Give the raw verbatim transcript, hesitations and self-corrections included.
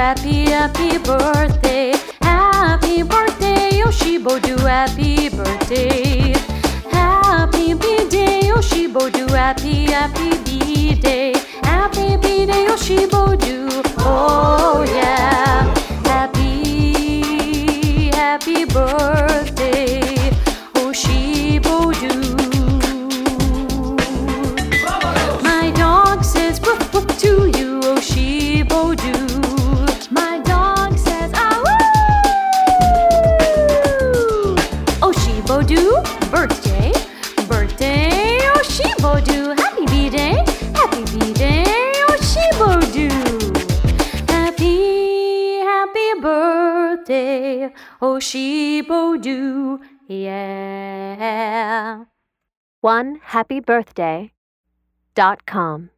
happy, happy birthday. Happy birthday, Yoshibodu, happy birthday. Happy B-Day, Yoshibodu, happy, happy B-Day. Happy B-Day, Yoshibodu, oh yeah. Happy, happy birthday, Yoshibodu. My dog says woof woof to you, Yoshibodu. My dog says ah woo. Yoshibodu, birthday, birthday, Yoshibodu. Happy B-Day, happy B-Day, Yoshibodu. Happy, happy birthday, Yoshibodu, yeah. one happy birthday dot com